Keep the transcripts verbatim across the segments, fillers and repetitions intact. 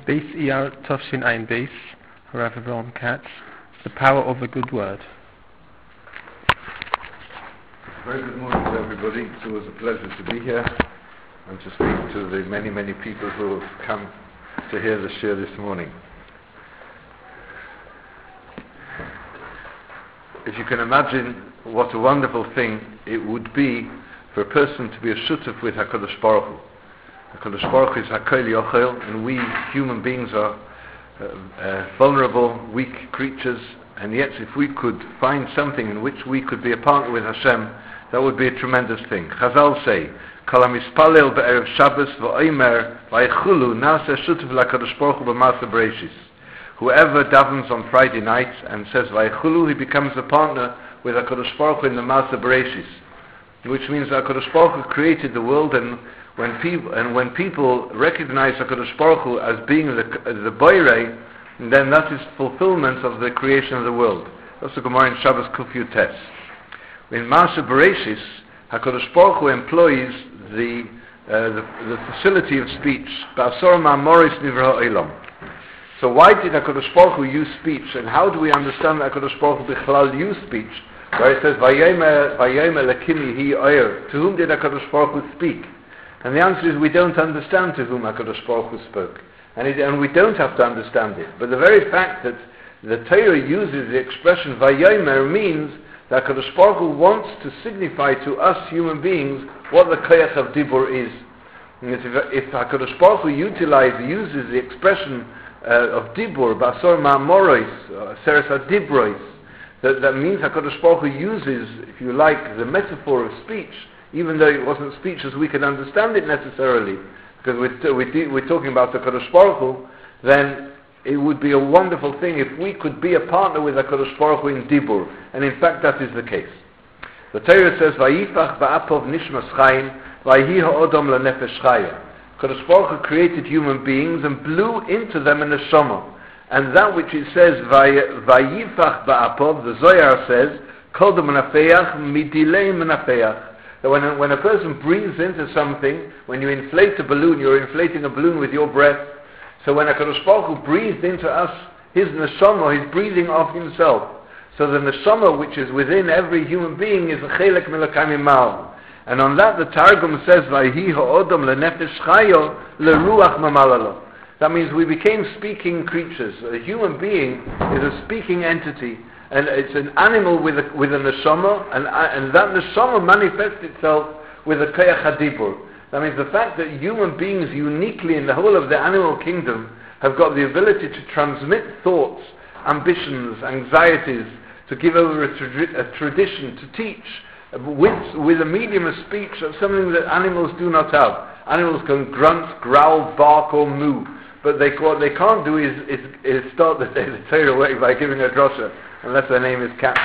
Beis Iyar Tafshin Ein Beis, Rav Ron Katz, the power of a good word. Very good morning to everybody. It's always a pleasure to be here and to speak to the many, many people who have come to hear the shir this morning. If you can imagine what a wonderful thing it would be for a person to be a shutuf with HaKadosh Baruch Hu. HaKadosh Baruch Hu is HaKol Yochel, and we human beings are uh, uh, vulnerable, weak creatures, and yet if we could find something in which we could be a partner with Hashem, that would be a tremendous thing. Chazal say, Kol hamispalel be'erev Shabbos v'oimer v'yichulu na'aseh shutuf l'HaKadosh Baruch Hu b'ma'aseh Bereishis. Whoever davens on Friday night and says v'yichulu, he becomes a partner with HaKadosh Baruch Hu in the Ma'aseh Bereishis, which means that HaKadosh Baruch Hu created the world, and when people and when people recognize HaKadosh Baruch Hu as being the the Boirei, then that is fulfillment of the creation of the world. That's the Gemara in Shabbos Kuf Yutes. In Ma'aseh Bereishis, HaKadosh Baruch Hu employs the, uh, the the facility of speech. Ba'asor ma'amoris nivra olam. So why did HaKadosh Baruch Hu use speech, and how do we understand that HaKadosh Baruch Hu bichlal use speech? Where it says Vayomer Elokim Yehi Oyer. To whom did HaKadosh Baruch Hu speak? And the answer is we don't understand to whom HaKadosh Baruch Hu spoke, and, it, and we don't have to understand it. But the very fact that the Torah uses the expression Vayomer means that HaKadosh Baruch Hu wants to signify to us human beings what the koyach of dibur is. And if, if HaKadosh Baruch Hu utilizes, uses the expression uh, of dibur, basor ma'amorois, seres adibrois, that, that means HaKadosh Baruch Hu uses, if you like, the metaphor of speech, even though it wasn't speech as we can understand it necessarily, because we're, we're, we're talking about HaKadosh Baruch Hu, then it would be a wonderful thing if we could be a partner with HaKadosh Baruch Hu in Dibur, and in fact that is the case. The Torah says, Vayifach ba'apov nishmas chayim, vayhi ha'odom la'nefesh chaya. HaKadosh Baruch Hu created human beings and blew into them a neshama. And that which it says, Vayifach ba'apov, the Zohar says, Kodem menafeach, midilei menafeach. That when a, when a person breathes into something, when you inflate a balloon, you're inflating a balloon with your breath. So when HaKadosh Baruch Hu breathed into us his neshama, he's breathing off himself. So the neshama which is within every human being is a chelek melokam imal. And on that the Targum says, Vayhi ha'odom lenefesh chayo leruach mamalalo. That means we became speaking creatures. A human being is a speaking entity. And it's an animal with a, with a neshama, and, and that neshama manifests itself with a koyach hadibur. That means the fact that human beings uniquely in the whole of the animal kingdom have got the ability to transmit thoughts, ambitions, anxieties, to give over a, tra- a tradition, to teach, with, with a medium of speech, that's something that animals do not have. Animals can grunt, growl, bark or moo, but they, what they can't do is, is, is start the day the Torah away by giving a drosha, unless their name is Cat.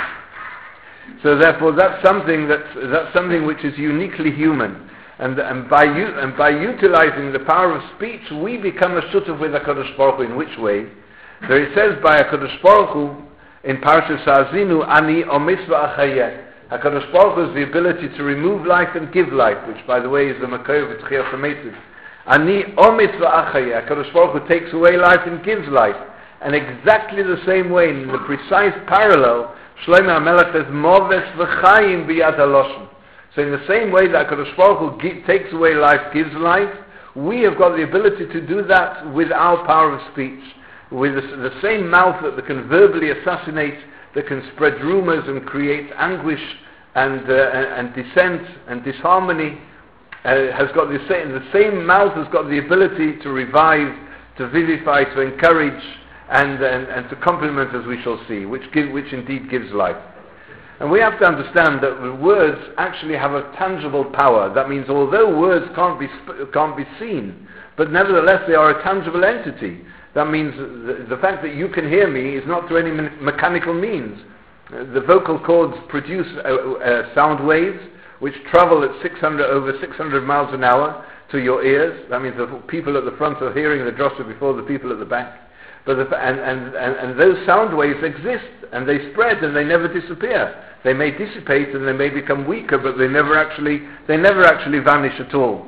So therefore that's something that's, that's something which is uniquely human. And, and, by u- and by utilizing the power of speech, we become a shutuf with HaKadosh Baruch Hu. In which way? There it says by HaKadosh Baruch Hu, in Parshas Ha'azinu, Ani omis v'achayeh. HaKadosh Baruch Hu has the ability to remove life and give life, which by the way is the Makor of Tchiyas HaMetiv. Ani omis v'achayeh. HaKadosh Baruch Hu takes away life and gives life. And exactly the same way, in the precise parallel, Shlomo HaMelech says, Moves v'chayim b'yad ha'loshen. So in the same way that HaKadosh Baruch Hu gi- takes away life, gives life, we have got the ability to do that with our power of speech. With the, the same mouth that can verbally assassinate, that can spread rumors and create anguish and, uh, and, and dissent and disharmony, uh, has got the same, the same mouth has got the ability to revive, to vivify, to encourage, And, and, and to complement, as we shall see, which, give, which indeed gives life. And we have to understand that the words actually have a tangible power. That means although words can't be, sp- can't be seen, but nevertheless they are a tangible entity. That means the, the fact that you can hear me is not through any me- mechanical means. Uh, the vocal cords produce uh, uh, sound waves which travel at six hundred, over six hundred miles an hour to your ears. That means the people at the front are hearing the drosha before the people at the back. But the, and, and, and, and those sound waves exist, and they spread, and they never disappear. They may dissipate, and they may become weaker, but they never actually, they never actually vanish at all.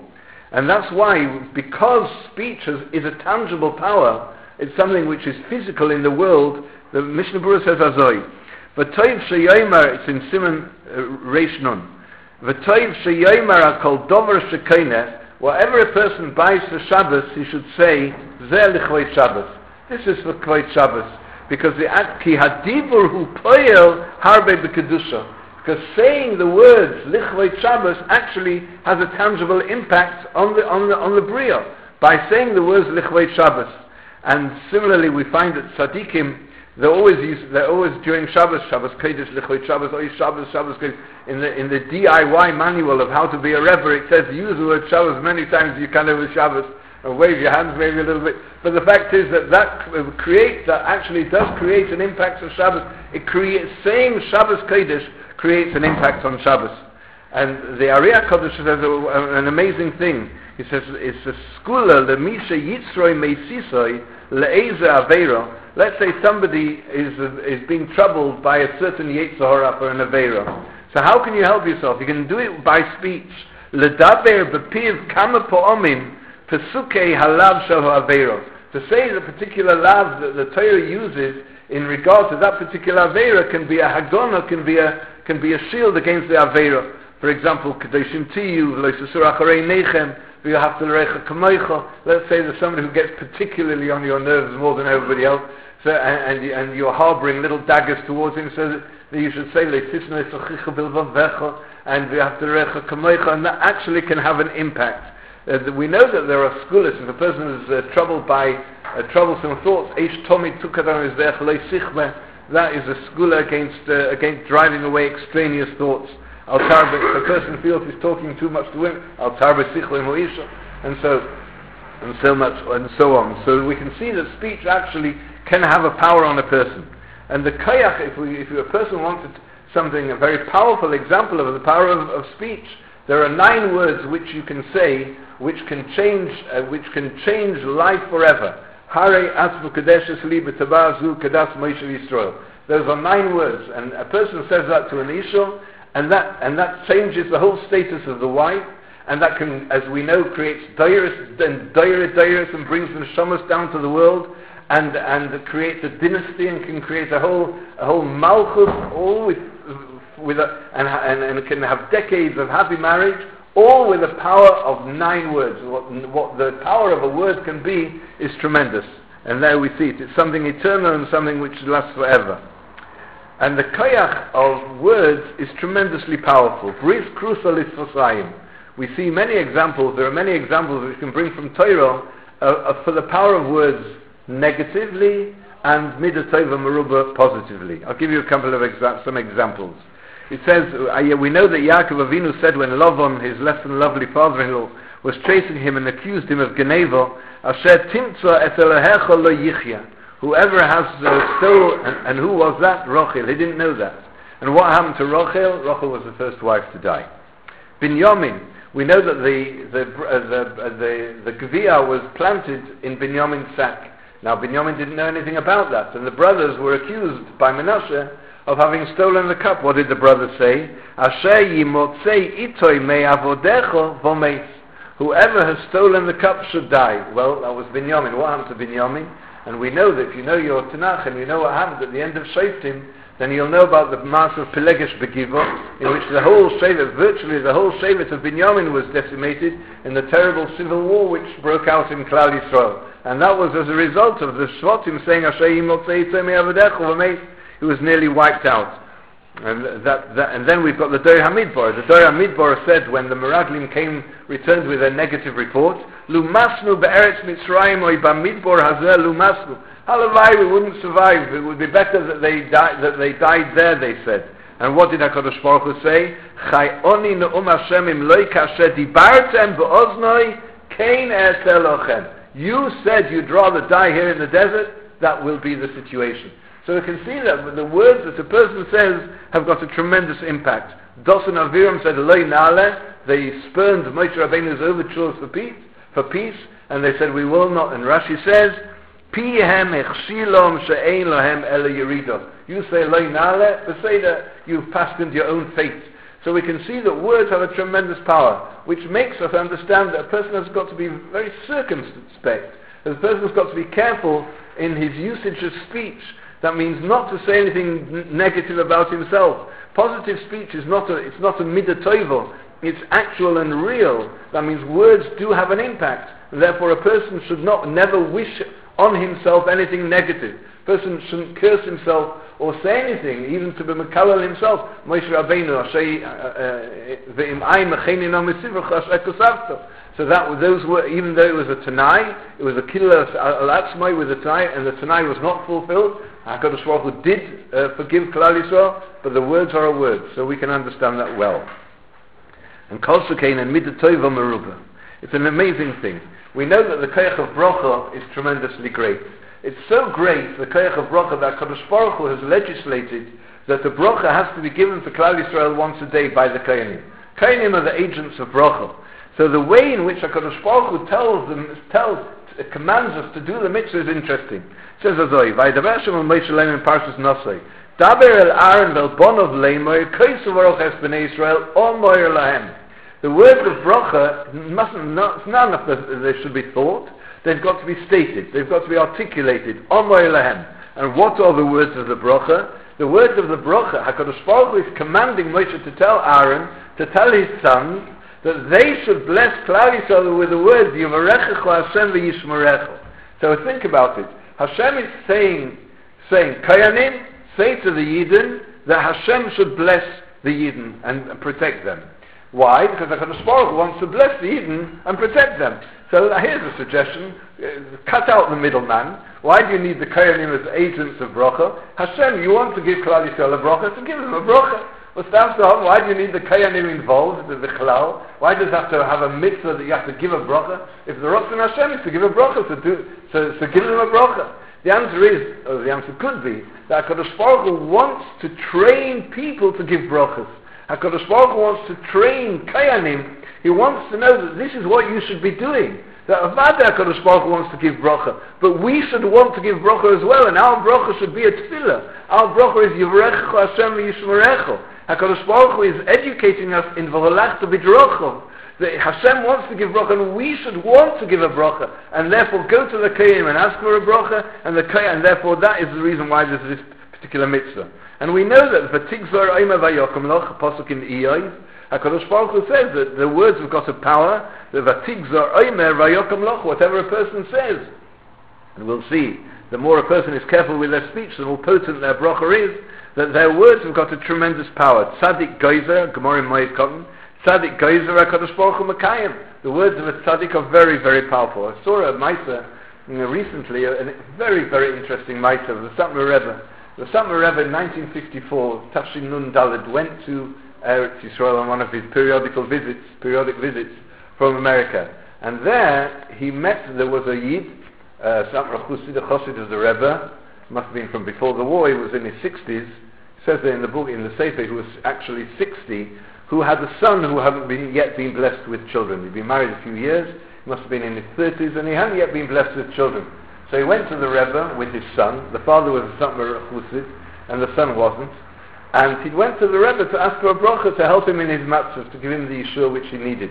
And that's why, because speech is, is a tangible power, it's something which is physical in the world, the Mishnah Berurah says Azoi. V'toiv sheyomer, it's in Siman uh, Reish Nun. V'toiv sheyomer akol dover shekoineh, whatever a person buys for Shabbos, he should say, Zeh lichvot Shabbos. This is for kvot Shabbos. Because the ki hadibur hu poyel harbe b'kedusha. Because saying the words lichvot Shabbos actually has a tangible impact on the on the on the bria by saying the words lichvot Shabbos. And similarly, we find that tzaddikim, they always use they always during Shabbos, Shabbos Kodesh, lichvot Shabbos, oy Shabbos, Shabbos Kodesh. In the in the D I Y manual of how to be a rebbe, it says use the word Shabbos many times as you can over Shabbos, and wave your hands maybe a little bit. But the fact is that that creates that actually does create an impact on Shabbos. It creates saying Shabbos Kodesh creates an impact on Shabbos. And the Ariya Kodesh says a, an amazing thing. He says, it's a skula, the Misha Yitzroi Meisisoi, Le'eze Aveira. Let's say somebody is is being troubled by a certain Yetzirah or an Aveira. So how can you help yourself? You can do it by speech. Ledaber bepiv kama po'omim pesukei halav shel ha'aveira. To say the particular lav that the Torah uses in regard to that particular Aveira can be a hagona, can be a can be a shield against the Aveira. For example, Kedoshim Tiyu, Lo Yisur Acharei Nechem, V'Yahavta L'Recha Kamoicha. Let's say there's somebody who gets particularly on your nerves more than everybody else, so, and, and, and you're harboring little daggers towards him, so that, that you should say Le'Tisna Yisochicha Bilvav Vecha and V'Yahavta L'Recha Kamoicha, and that actually can have an impact. Uh, we know that there are skulas. If a person is uh, troubled by uh, troublesome thoughts, Eish Tomi Tukadam is there, that is a skula against uh, against driving away extraneous thoughts. Al tarbe, if a person feels he's talking too much to women, al tarbe sichlo moisha, and so and so much and so on. So we can see that speech actually can have a power on a person. And the kayach, if we if a person wanted something, a very powerful example of the power of, of speech, there are nine words which you can say, which can change, uh, which can change life forever. Hare atzvu kadeshes li b'tabazu kadas Moshe Yisrael. Those are nine words, and a person says that to an isha, and that and that changes the whole status of the wife, and that can, as we know, creates dairis and daira dairis and brings the neshamas down to the world, and and creates a dynasty and can create a whole a whole malchus, all with with a, and, and and it can have decades of happy marriage, all with the power of nine words. What, what the power of a word can be is tremendous. And there we see it. It's something eternal and something which lasts forever. And the koyach of words is tremendously powerful. Bris krusa lisfosayim. We see many examples, there are many examples which we can bring from Torah uh, uh, for the power of words negatively and midatova meruba positively. I'll give you a couple of exa- some examples. It says, uh, we know that Yaakov Avinu said when Lavan, his less than lovely father-in-law, was chasing him and accused him of Geneva, Asher timtza et Elohecha lo yichya. Whoever has uh, stole, and, and who was that? Rachel. He didn't know that. And what happened to Rachel? Rachel was the first wife to die. Binyamin, we know that the the uh, the uh, the, the Gevia was planted in Binyamin's sack. Now Binyamin didn't know anything about that, and the brothers were accused by Menashe of having stolen the cup. What did the brothers say? Asher yimotzei itoy me'avodecho v'meis. Whoever has stolen the cup should die. Well, that was Binyamin. What happened to Binyamin? And we know that if you know your Tanakh and you know what happened at the end of Shoftim, then you'll know about the mass of Pelegesh Begiva, in which the whole Shevet, virtually the whole Shevet of Binyamin was decimated in the terrible civil war which broke out in Klal Yisrael. And that was as a result of the Shvatim saying, Asher yimotzei itoy me'avodecho v'meis. It was nearly wiped out. And, that, that, and then we've got the Dor HaMidbar. The Dor HaMidbar said when the Meraglim came, returned with a negative report, Lumasnu be'eretz Mitzrayim oy ba'midbar hazeh lumasnu. Halavai, we wouldn't survive. It would be better that they, di- that they died there, they said. And what did HaKadosh Baruch Hu say? Chai oni ne'um Hashem im loy kasher dibartem be'oznoi kein e'eter lochem. You said you'd rather die here in the desert. That will be the situation. So we can see that the words that a person says have got a tremendous impact. Dosan Aviram said, Eloi Na'aleh. They spurned Moshe Rabbeinu's overtures for peace, for peace, and they said, we will not. And Rashi says, Pihem echshilom she'ein lohem ele yerido. You say Eloi Na'aleh, but say that you've passed into your own fate. So we can see that words have a tremendous power, which makes us understand that a person has got to be very circumspect. That a person has got to be careful in his usage of speech. That means not to say anything n- negative about himself. Positive speech is not a, it's not a midah toivo. It's actual and real. That means words do have an impact. And therefore a person should not never wish on himself anything negative. A person shouldn't curse himself or say anything, even to be Mekalel himself. Moshe Rabbeinu, ve'im ayin mechenin al mesivach asher kosavto. So that those were, even though it was a Tanai, it was a Killa al-Atzmai with a Tanai, and the Tanai was not fulfilled. HaKadosh Baruch Hu did uh, forgive Klal Yisrael, but the words are a word, so we can understand that well. And Kol Shekein and Midah Tova Meruba. It's an amazing thing. We know that the Koyach of Bracha is tremendously great. It's so great, the Koyach of Bracha, that HaKadosh Baruch Hu has legislated that the Bracha has to be given to Klal Yisrael once a day by the Koyanim. Koyanim are the agents of Bracha. So the way in which HaKadosh Baruch Hu tells them, tells, uh, commands us to do the mitzvah is interesting. It says Azoi, Vaydaber Hashem al Moshe Leim in Parshas Nosai, Daber el Aaron vel Bonov Leimoy, Koysu Baruch es Bnei Yisrael, Omoyer Lahem. The words of bracha mustn't, not, it's not enough that they should be thought, they've got to be stated, they've got to be articulated, Omoyer Lahem. And what are the words of the bracha? The words of the bracha, HaKadosh Baruch Hu is commanding Moshe to tell Aaron, to tell his sons, that they should bless Klal Yisrael with the words Yivarechecha Hashem v'yishmerecha. So think about it. Hashem is saying, saying Kayanim, say to the Yidden that Hashem should bless the Yidden and, and protect them. Why? Because HaKadosh Baruch Hu wants to bless the Yidden and protect them. So here's a suggestion: uh, cut out the middleman. Why do you need the Kayanim as agents of bracha? Hashem, you want to give Klal Yisrael a bracha, so give them a bracha. Why do you need the Kayanim involved, the Chalal? Why does it have to have a mitzvah that you have to give a bracha? If the Ratzon Hashem is to give a bracha, to do, so, so give them a bracha. The answer is, or the answer could be, that HaKadosh Baruch Hu wants to train people to give brachas. HaKadosh Baruch Hu wants to train Kayanim. He wants to know that this is what you should be doing. That Avada HaKadosh Baruch Hu wants to give bracha, but we should want to give bracha as well, and our bracha should be a tefillah. Our bracha is Yivarechecha Hashem v'yishmerecha. HaKadosh Baruch Hu is educating us in V'holach to b'drochov. That Hashem wants to give bracha, and we should want to give a bracha, and therefore go to the Kayanim and ask for a bracha, and the Kay, and therefore that is the reason why there's this particular mitzvah. And we know that V'tigzor Omer Vayokom Loch, pasuk in Iyov, HaKadosh Baruch Hu says that the words have got a power, that V'tigzor Omer Vayokom Loch, whatever a person says. And we'll see, the more a person is careful with their speech, the more potent their bracha is, that their words have got a tremendous power. Tzaddik Geyser, Gemara in Moed Katan, Tzaddik Geyser HaKadosh Baruch Hu Mekayim. The words of a tzaddik are very, very powerful. I saw a Maisa you know, recently, a, a very, very interesting Maisa of the Satmar Rebbe. The Satmar Rebbe in nineteen fifty-four, Tafshin Nun Daled, went to Eretz Yisrael on one of his periodical visits, periodic visits from America. And there he met, there was a Yid, uh, Satmar Chassid, a Chassid of the Rebbe, must have been from before the war, he was in his sixties, says there in the book, in the Sefer, who was actually sixty, who had a son who hadn't been, yet been blessed with children. He'd been married a few years, he must have been in his thirties, and he hadn't yet been blessed with children. So he went to the Rebbe with his son. The father was a Satmar Chassid, and the son wasn't. And he went to the Rebbe to ask for a bracha to help him in his matzahs, to give him the yeshua which he needed.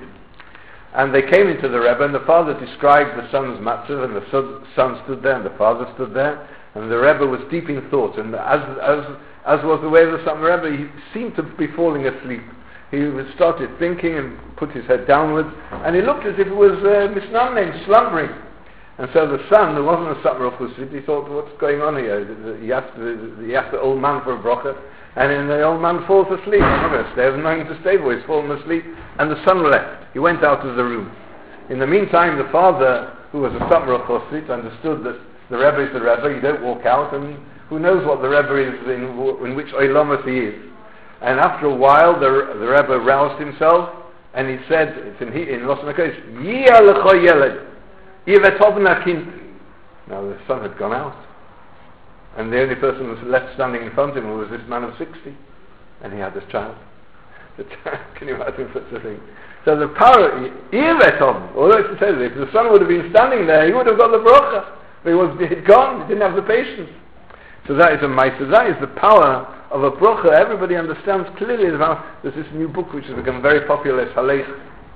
And they came into the Rebbe, and the father described the son's matzah, and the son stood there, and the father stood there, and the Rebbe was deep in thought. And as as as was the way of the Satmar Rebbe, he seemed to be falling asleep. He started thinking and put his head downwards, and he looked as if it was uh, misnamning, slumbering. And so the son, who wasn't a Satmar Chassid, he thought, what's going on here? He asked the, he asked the old man for a bracha, and then the old man falls asleep. I'm not going to stay, I have nothing to stay for, he's fallen asleep. And the son left. He went out of the room. In the meantime, the father, who was a Satmar Chassid, understood that the Rebbe is the Rebbe, you don't walk out, and who knows what the Rebbe is, in, in which Olamot he is. And after a while, the, the Rebbe roused himself, and he said, it's in, in Losson HaKodesh, Yia lecho yeled, Yivetovna kind. Now the son had gone out, and the only person who was left standing in front of him was this man of sixty, and he had this child. Can you imagine such a thing? So the power, Yivetov, although it says, if the son would have been standing there, he would have got the bracha. But he was he'd gone, he didn't have the patience. So that is a Maisa, that is the power of a bracha, everybody understands clearly that there's this new book which has become very popular, it's Halech,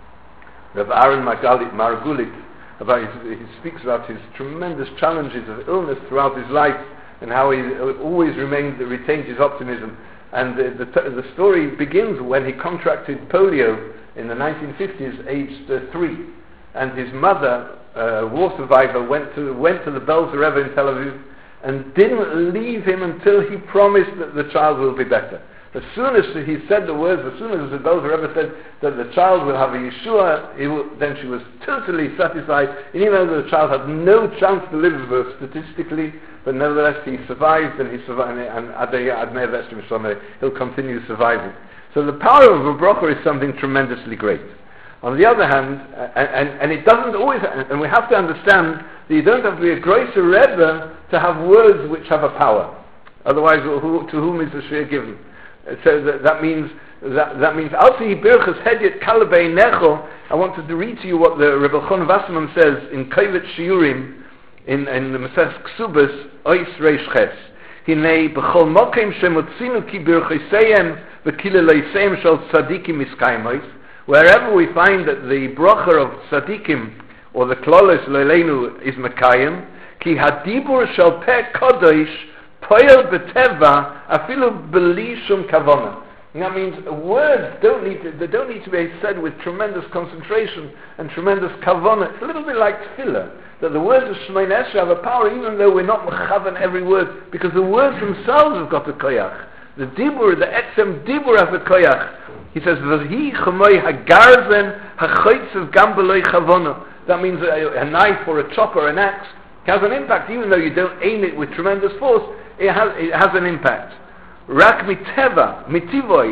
Rav Aaron Margulit, about his, he speaks about his tremendous challenges of illness throughout his life and how he always remained, retained his optimism. And the, the, the story begins when he contracted polio in the nineteen fifties, aged uh, three. And his mother, a uh, war survivor, went to, went to the Belzer Rebbe in Tel Aviv and didn't leave him until he promised that the child will be better. As soon as he said the words, as soon as the Belzer Rebbe said that the child will have a Yeshua, he will, then she was totally satisfied. And even though the child had no chance to live with her statistically, but nevertheless he survived, and he survived, and Adei Adnei Veshtim Shomei, he'll continue surviving. So the power of a bracha is something tremendously great. On the other hand, and, and, and it doesn't always, and we have to understand that you don't have to be a Groiser Rebbe to have words which have a power. Otherwise, who, to whom is the share given? So that, that means that, that means Alti Birchas Hedyet Kalabei Necho. I wanted to read to you what the Rebbe Chon Wasserman says in Kovet Shiurim in in the Masech Ksubas Ois Reish Ches. Hinei b'chol mokim shemotzinu ki birchoseihem v'kileleiseihem shel tzadikim miskaimois. Wherever we find that the bracha of tzadikim or the klolos leilenu is mekayim, ki hadibur shel peh kodesh poel beteva afilu beli shum kavona. And that means words don't need to, they don't need to be said with tremendous concentration and tremendous kavona. It's a little bit like tefillah, that the words of Shemoneh Esrei have a power even though we're not mechavan every word, because the words themselves have got a koyach. The dibur, the etzem dibur has a koyach. He says, "V'hi chamoy hagarzen hachoitzev gam b'loi chavona." That means a, a knife or a chopper, an axe, has an impact even though you don't aim it with tremendous force. It has, it has an impact. Rak miteva, mitivoi,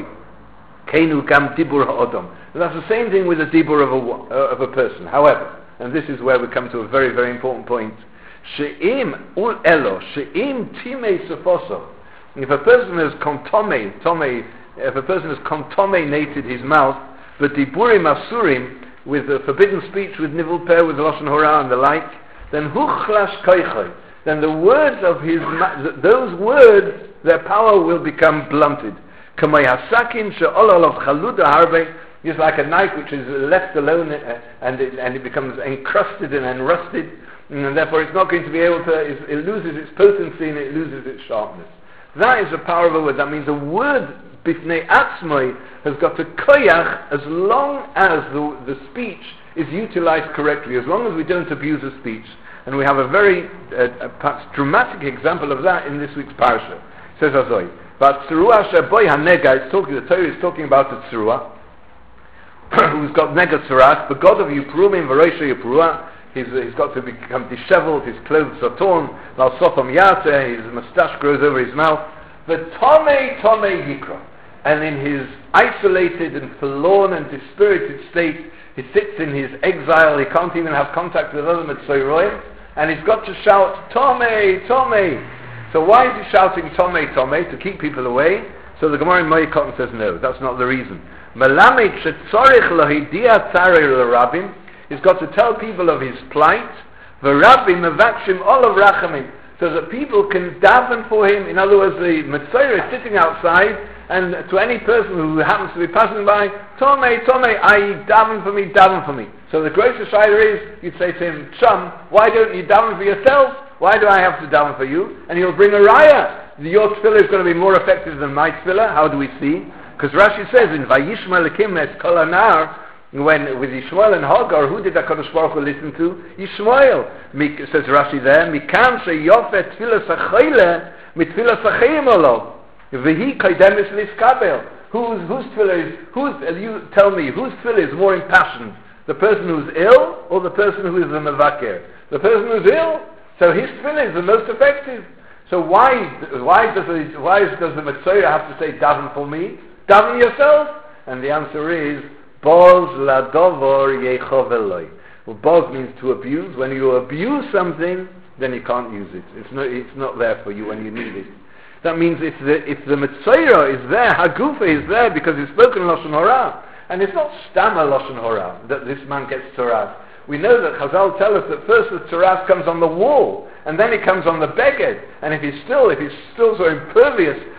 keinu gam dibur ha'odom. That's the same thing with the dibur of a, uh, of a person. However, and this is where we come to a very, very important point, she'im ul elo, she'im timei sefoso. If a person has kontome, tome, if a person has contaminated his mouth, but diburim asurim, with the forbidden speech, with nivul peh, with lashon hora and the like, then huchlash koichoi, then the words of his, those words, their power will become blunted. Kamay hasakin she'olol chaluda harbe, just like a knife which is left alone uh, and it, and it becomes encrusted and enrusted, and therefore it's not going to be able to, it, it loses its potency and it loses its sharpness. That is the power of a word. That means a word, bifnei atzmoi, has got a koyach as long as the, the speech is utilized correctly, as long as we don't abuse the speech. And we have a very uh, perhaps dramatic example of that in this week's parasha. It says Azoi, but Tzruah Sheboy HaNega, it's talking, the Torah is talking about the Tzruah, who's got Nega Tzuras, the God of Yiprumim V'Roisha Yiprua. He's, he's got to become disheveled, his clothes are torn, Val Sotom Yate, his moustache grows over his mouth. The Tomei Tomei Yikra. And in his isolated and forlorn and dispirited state, he sits in his exile, he can't even have contact with other Mitzvah, and he's got to shout, Tomei, Tomei. So why is he shouting Tomei, Tomei? To keep people away? So the Gemara in Moed Katan says no, that's not the reason. Melamed shetzorich lohidia tzarei l'rabim. He's got to tell people of his plight. V'rabim mevakshim olav rachamim, so that people can daven for him. In other words, the Mitzvah is sitting outside, and to any person who happens to be passing by, Tomei, Tomei, that is, daven for me, daven for me. So the greatest shayla is, you'd say to him, Chum, why don't you daven for yourself? Why do I have to daven for you? And he'll bring a raya. Your tefillah is going to be more effective than my tefillah. How do we see? Because Rashi says in Vayishma Lekim Es Kol Anar, when with Yishmael and Hagar, who did HaKadosh Baruch Hu listen to? Yishmael. Says Rashi there, Mikam sheyofet tefillah sachayla mitfillah sachayim olav. V'hi kaidemis liskabel. Whose whose tefillah is? Whose? You tell me, whose tefillah is more impassioned? The person who's ill, or the person who is the mevaker? The person who's ill. So his tefillah is the most effective. So why why does the why does the Mitzvah have to say daven for me? Daven yourself. And the answer is boz ladovor yechov eloi. Well, boz means to abuse. When you abuse something, then you can't use it. It's not it's not there for you when you need it. That means if the if the Mitzvah is there, Hagufa is there because it's spoken Lashon Hora. And it's not Stama Lashon Hora that this man gets Torah. We know that Chazal tell us that first the Torah comes on the wall, and then it comes on the beged. And if he's still, if he's still so impervious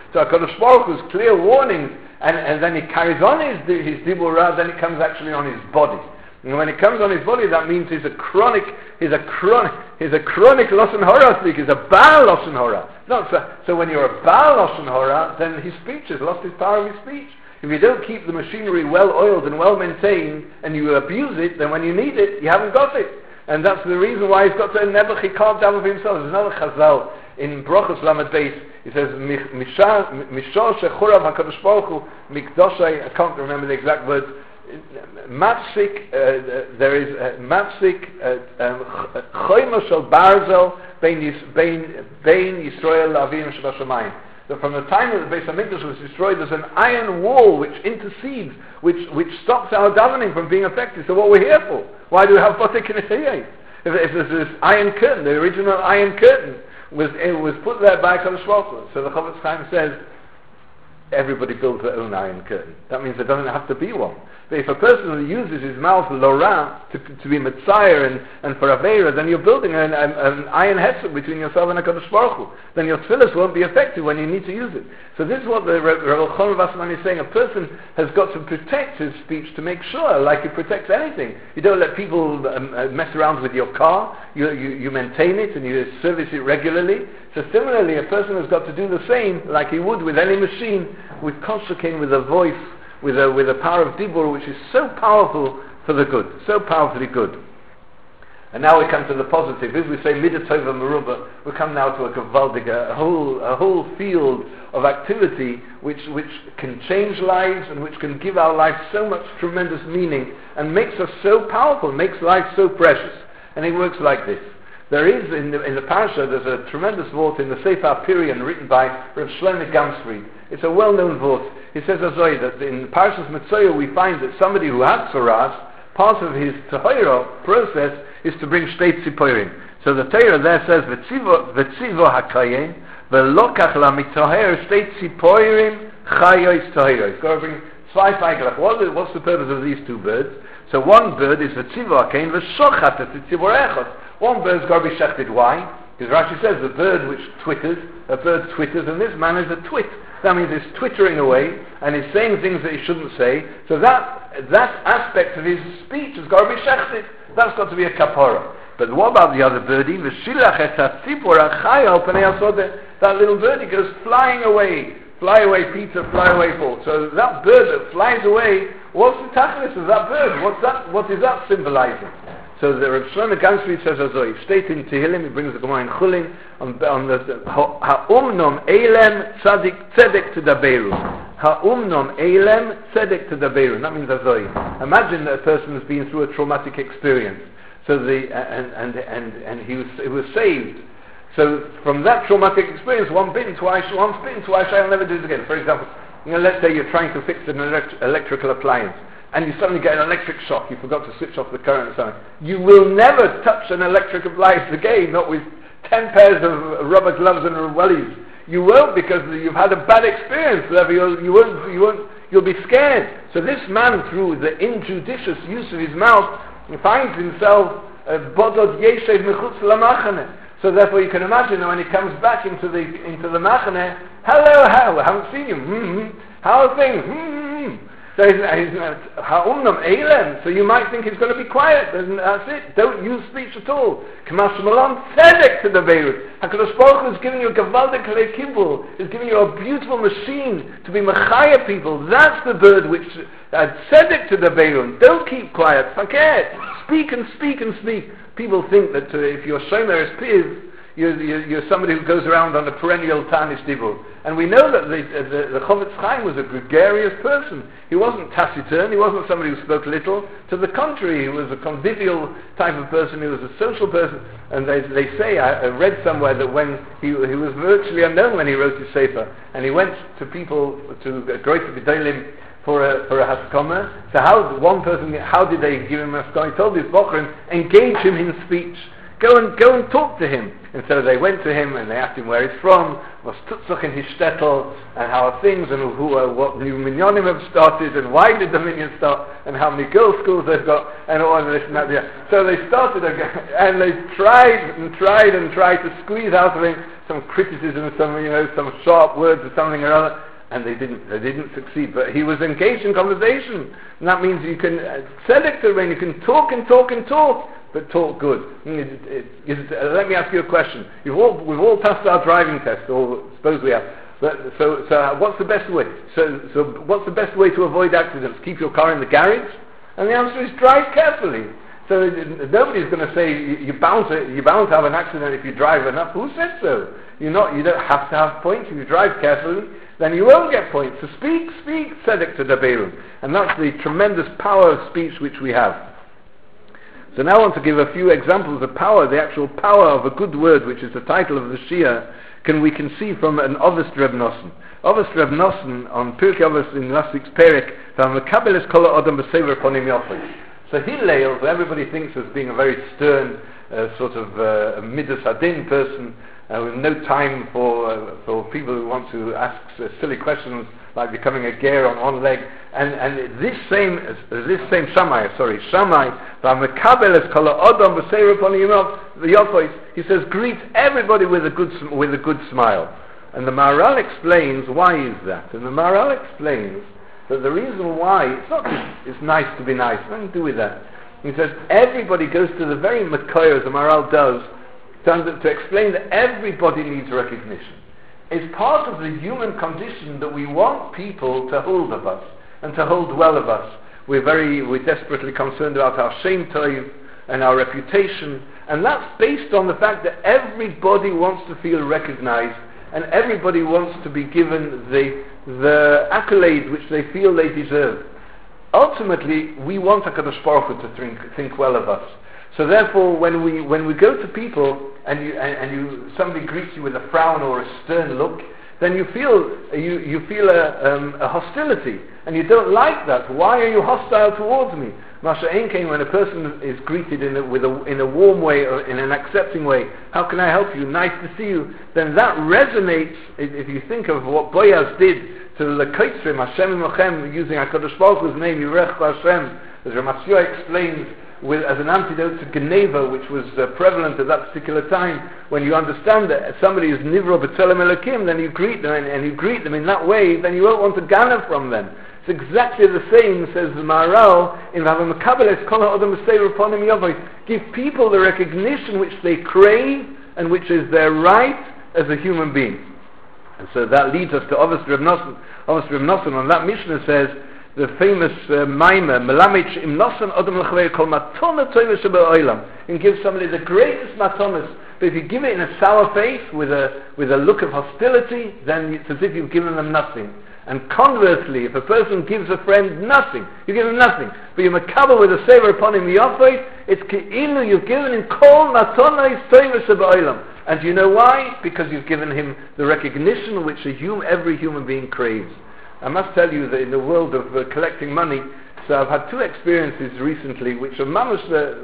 So HaKadosh Baruch Hu's clear warnings, and, and then he carries on his, his dibur ra, then it comes actually on his body. And when it comes on his body, that means he's a chronic, he's a chronic, he's a chronic lashon hora speak. He's a baal lashon hora. Not so, so when you're a baal lashon hora, then his speech has lost his power of his speech. If you don't keep the machinery well oiled and well maintained, and you abuse it, then when you need it, you haven't got it. And that's the reason why he's got to never, he can't daven for himself. There's another chazal in Brochus Lamed Beis. He says, Mishor shechurav HaKadosh Baruch Hu mikdoshay, I can't remember the exact words, Matsik, uh, there is uh, Matsik, Choyma Shel Barzel, Bein Yisrael Avim Shabashamayim. That from the time that the Beis HaMikdash was destroyed, there's an iron wall which intercedes, which which stops our davening from being affected. So what we're here for? Why do we have Potek Kinefiyah? If, if there's this iron curtain, the original iron curtain was it was put there by HaKadosh Baruch Hu. So the Chofetz Chaim says, everybody builds their own iron curtain. That means there doesn't have to be one. But if a person uses his mouth lora to, to be mitzayir and, and for aveira, then you're building an, an, an iron hesed between yourself and HaKadosh Baruch Hu. Then your tefillos won't be effective when you need to use it. So this is what the Rav Elchanan Wasserman is saying. A person has got to protect his speech to make sure, like he protects anything. You don't let people um, uh, mess around with your car. You, you, you maintain it and you service it regularly. So similarly, a person has got to do the same, like he would with any machine, with konshakain, with a voice, with a with a power of dibur, which is so powerful for the good, so powerfully good. And now we come to the positive. As we say, midatova meruba, we come now to a gavaldig, a whole a whole field of activity which which can change lives and which can give our life so much tremendous meaning and makes us so powerful, makes life so precious. And it works like this. There is, in the, in the parasha, there's a tremendous vort in the Sefer Pirion written by Rav Shlomo Gamsfried. It's a well-known vort. He says as well that in Parashas Mitzvah we find that somebody who has tzoras, part of his tahira process is to bring shtei tziporim. So the Torah there says, V'tzivo hakayin, v'lokach la mitoher shtei tziporim chayois tahira. He's got to bring zwei feigelach. What, what's the purpose of these two birds? So one bird is v'tzivo hakayin, v'shochat et tzivor echot. One bird's got to be shechted. Why? Because Rashi says the bird which twitters, a bird twitters, and this man is a twit. That means he's twittering away, and he's saying things that he shouldn't say. So that that aspect of his speech has got to be shechted. That's got to be a kapara. But what about the other birdie? That little birdie goes flying away. Fly away, Peter, fly away, Paul. So that bird that flies away, what's the tachlis of that bird? What's that? What is that symbolizing? So the Rav Shlomo Gamsfried says as though, state in Tehillim, he brings the Gemara in Chulin, on, on the Ha'umnom Eilem Tzadik Tzedek Tedaberu. Ha'umnom Eilem Tzedek Tedaberu. That means as though, imagine that a person has been through a traumatic experience. So the and and and and he was he was saved. So from that traumatic experience, one bitten twice, once bitten twice, I'll never do it again. For example, you know, let's say you're trying to fix an elect- electrical appliance, and you suddenly get an electric shock, you forgot to switch off the current or something. You will never touch an electric appliance again, not with ten pairs of rubber gloves and wellies. You won't, because you've had a bad experience. You'll, you won't, you won't, you'll be scared. So this man, through the injudicious use of his mouth, finds himself bodod yeshev mechutz lamachane. So therefore you can imagine that when he comes back into the into the machane, hello, how? I haven't seen you. Mm-hmm. How are things? Mm-hmm. So he's, he's ha'umnam eilem. So you might think he's going to be quiet, and that's it. Don't use speech at all. K'mas malam tzedek to the beirut. HaKadosh Baruch Hu is giving you a gavaldik klei kibul. He's giving you a beautiful machine to be machaya people. That's the bird which uh, tzedek to the beirut. Don't keep quiet. Forget. Speak and speak and speak. People think that uh, if you're shomer as piv, You're, you're, you're somebody who goes around on a perennial Tanish Dibur. And we know that the, the, the Chofetz Chaim was a gregarious person. He wasn't taciturn, he wasn't somebody who spoke little. To the contrary, he was a convivial type of person, he was a social person. And they, they say, I, I read somewhere that when he, he was virtually unknown when he wrote his Sefer, and he went to people, to Groiser Gedolim, for a, for a Haskoma. So how, one person, how did they give him a Haskoma? He told his Bochrim, engage him in speech. Go and go and talk to him. And so they went to him and they asked him where he's from, was tutzach in his shtetl, and how are things, and who, uh, what new minyanim have started, and why did the minions start, and how many girls' schools they've got, and all and this and that. Yeah. So they started again, and they tried and tried and tried to squeeze out of him some criticism, some you know, some sharp words or something or other. And they didn't, they didn't succeed. But he was engaged in conversation. And that means you can, uh, select it when you can talk and talk and talk, but talk good. It, it, it, uh, let me ask you a question. You've all, we've all passed our driving test, or suppose we have. But, so, so uh, what's the best way? So, so what's the best way to avoid accidents? Keep your car in the garage? And the answer is drive carefully. So it, nobody's going to say you, you bound to, you bound to have an accident if you drive enough. Who said so? You're not, you don't have to have points. If you drive carefully, then you won't get points. So speak, speak, tzedek to daberu. And that's the tremendous power of speech which we have. So now I want to give a few examples of power, the actual power of a good word, which is the title of the Shia, can we can see from an Ovest Reb Nosson. Ovest Reb Nosson, on Pirkei Avos in last week's Perek, Mekabel es kol ha'adam b'sever ponim yofos. So Hillel, who everybody thinks as being a very stern, uh, sort of uh, Midas Hadin person, Uh, with no time for uh, for people who want to ask uh, silly questions like becoming a ger on one leg. And and this same uh, this same Shammai, sorry, Shammai, he says, greet everybody with a good with a good smile. And the Maharal explains why is that. And the Maharal explains that the reason why it's not just it's nice to be nice. Nothing to do with that. He says everybody goes to the very Makoyer, as the Maharal does, to explain that everybody needs recognition. It's part of the human condition that we want people to hold of us and to hold well of us. We're very, we're desperately concerned about our shem tov and our reputation, and that's based on the fact that everybody wants to feel recognized and everybody wants to be given the the accolade which they feel they deserve. Ultimately, we want HaKadosh Baruch Hu to think, think well of us. So therefore, when we when we go to people and you and, and you somebody greets you with a frown or a stern look, then you feel you you feel a, um, a hostility, and you don't like that. Why are you hostile towards me? Masha Einkein, when a person is greeted in a, with a, in a warm way or in an accepting way, how can I help you? Nice to see you. Then that resonates. If, if you think of what Boaz did to the Lekeitzrim, Hashem Imochem, using HaKadosh Baruch Hu's name, Yirech Hashem, as Ramashiach explains, with, as an antidote to Geneva, which was uh, prevalent at that particular time. When you understand that somebody is Nivro B'Tzelem Elokim, then you greet them, and, and you greet them in that way, then you won't want to gather from them. It's exactly the same, says the Maharal, in Mekabeles Kol Ha'adam B'Seir Ponim Yavos. Give people the recognition which they crave, and which is their right as a human being. And so that leads us to Ovest Reb Nosson. Ovest Reb Nosson, on that Mishnah says, the famous uh, Maimah, Melamich im Nosson Adam L'Chavei Kol Matona Toiva Shebe'olam, and give somebody the greatest matonas. But if you give it in a sour face, with a with a look of hostility, then it's as if you've given them nothing. And conversely, if a person gives a friend nothing, you give him nothing, but you makabel with a savor upon him yafoi, it's ke'ilu you've given him kol matona Toiva Shebe'olam. And you know why? Because you've given him the recognition which a hum, every human being craves. I must tell you that in the world of uh, collecting money, so I've had two experiences recently, which are mamash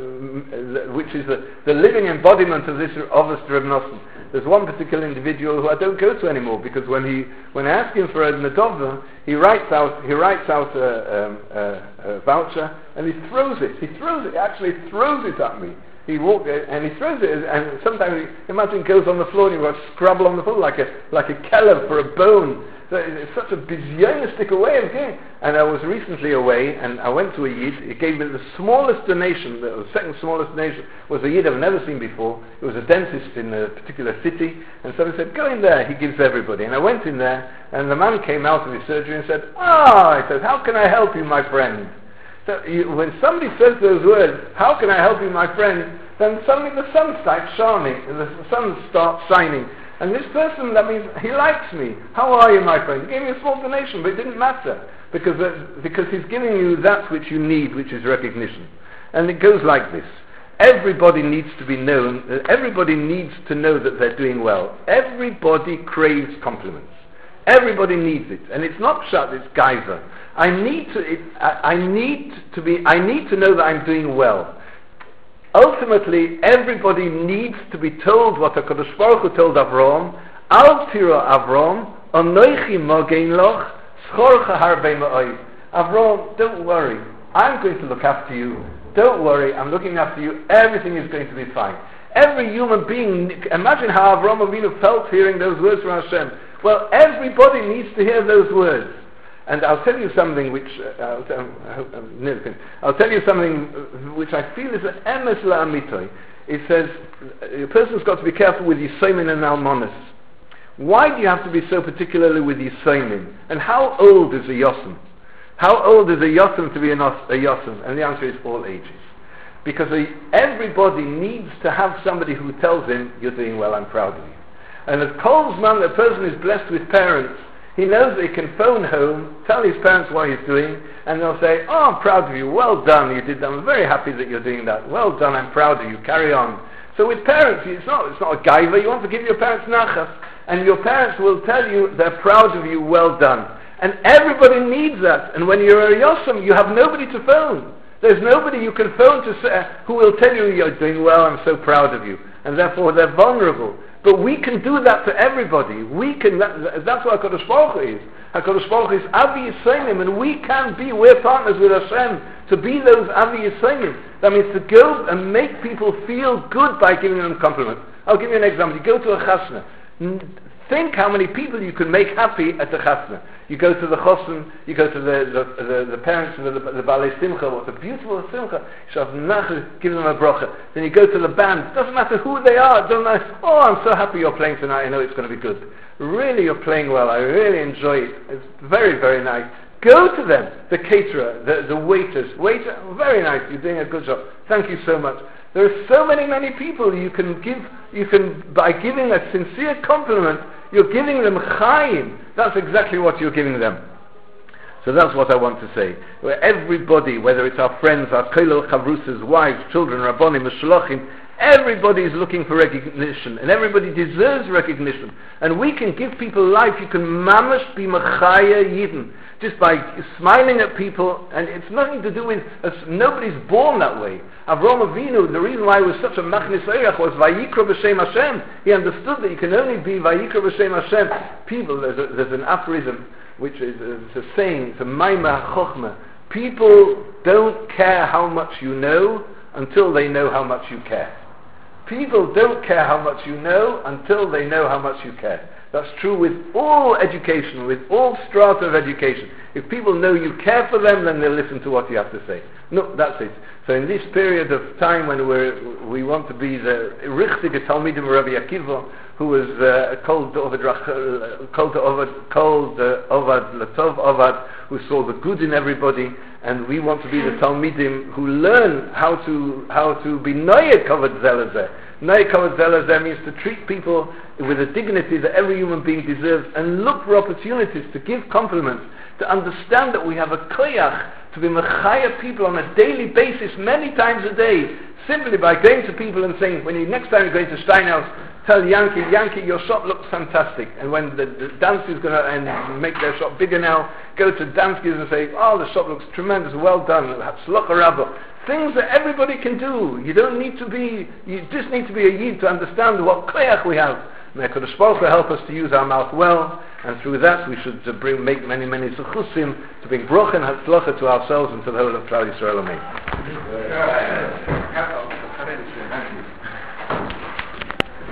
the, which is the, the living embodiment of this Ovest Reb Nosson. There's one particular individual who I don't go to anymore, because when he when I ask him for a nadova, he writes out he writes out a, um, a, a voucher and he throws it. He throws it. Actually throws it at me. He walked and he throws it, and sometimes he, imagine it goes on the floor and you've got a scrabble on the floor like a like a kelev for a bone. So it's such a bizyonistic way of giving. And I was recently away, and I went to a Yid. He gave me the smallest donation, the second smallest donation, was a Yid I've never seen before. It was a dentist in a particular city, and somebody said, go in there, he gives everybody. And I went in there, and the man came out of his surgery and said, ah, he said, how can I help you, my friend? So you, when somebody says those words, how can I help you, my friend, then suddenly the sun starts shining, and the sun starts shining. And this person, that means he likes me. How are you, my friend? He gave me a small donation, but it didn't matter, because uh, because he's giving you that which you need, which is recognition. And it goes like this. Everybody needs to be known. Uh, everybody needs to know that they're doing well. Everybody craves compliments. Everybody needs it, and it's not shut. It's geyser. I need to. It, I, I need to be. I need to know that I'm doing well. ultimately everybody needs to be told what HaKadosh Baruch Hu told Avram, Al tira Avram, Anoichi mogein loch, schorcha harbe ma'oy. Avram, don't worry, I'm going to look after you. Don't worry, I'm looking after you. Everything is going to be fine. Every human being, imagine how Avram Avinu felt hearing those words from Hashem. Well, everybody needs to hear those words. And I'll tell you something which, uh, I'll, tell, I hope I'm nearly finished. I'll tell you something which I feel is an emes la'amitoi. It says, a person's got to be careful with Yisomin and Almonis. Why do you have to be so particularly with Yisomin? And how old is a Yosem? How old is a Yosem to be a, nos- a Yosem? And the answer is all ages. Because a, everybody needs to have somebody who tells him, you're doing well, I'm proud of you. And as Kol's man, a person is blessed with parents, he knows that he can phone home, tell his parents what he's doing, and they'll say, oh, I'm proud of you, well done, you did that, I'm very happy that you're doing that, well done, I'm proud of you, carry on. So with parents, it's not, it's not a gaiva, you want to give your parents nachas, and your parents will tell you they're proud of you, well done. And everybody needs that, and when you're a yosem, you have nobody to phone. There's nobody you can phone to say, who will tell you you're doing well, I'm so proud of you, and therefore they're vulnerable. But we can do that to everybody. We can. That, that's what HaKadosh Baruch Hu is. HaKadosh Baruch Hu is Avi Yisraelim, and we can be. We're partners with Hashem to be those Avi Yisraelim. That means to go and make people feel good by giving them compliments. I'll give you an example. You go to a chasna. Think how many people you can make happy at the chasna. You go to the chosen, you go to the the, the, the parents of the, the, the Balei Simcha, what a beautiful Simcha, Shav Nachas, give them a bracha. Then you go to the band, it doesn't matter who they are, it doesn't matter, oh, I'm so happy you're playing tonight, I know it's going to be good. Really, you're playing well, I really enjoy it, it's very, very nice. Go to them, the caterer, the, the waiters, waiter, very nice, you're doing a good job, thank you so much. There are so many, many people you can give, you can, by giving a sincere compliment, you're giving them chayim. That's exactly what you're giving them. So that's what I want to say. Where everybody, whether it's our friends, our koilel chavrusas, wives, children, rabbonim, shlochim, everybody is looking for recognition, and everybody deserves recognition. And we can give people life. You can mamash be machaya yidden, just by smiling at people, and it's nothing to do with, uh, nobody's born that way. Avraham Avinu, the reason why he was such a machnis eirach was vayikra b'shem Hashem. He understood that you can only be vayikra b'shem Hashem. People, there's, a, there's an aphorism, which is uh, it's a saying, it's a maimah chochmah. People don't care how much you know until they know how much you care. People don't care how much you know until they know how much you care. That's true with all education, with all strata of education. If people know you care for them, then they'll listen to what you have to say. No, that's it. So in this period of time when we're, we want to be the richtige Talmidim Rabbi Akiva, who was uh, called Ovad, called Ovad, called uh, Ovad Latov Ovad, who saw the good in everybody, and we want to be the Talmidim who learn how to how to be Noye Kavod Zelazeh. Noye Kavod Zelazeh means to treat people with a dignity that every human being deserves, and look for opportunities to give compliments, to understand that we have a koyach to be mechaya people on a daily basis, many times a day, simply by going to people and saying, when you next time you're going to Steinhaus, tell Yankee, Yankee, your shop looks fantastic. And when the, the Dansky is going to and make their shop bigger now, go to Dansky's and say, oh, the shop looks tremendous, well done, Tzlocha Rabba. Things that everybody can do. You don't need to be, you just need to be a yid to understand what koyach we have. May HaKadosh Baruch Hu help us to use our mouth well, and through that we should uh, bring, make many, many zuchusim to bring broch and hatzlacha to ourselves and to the whole of Klal Yisrael. Amen.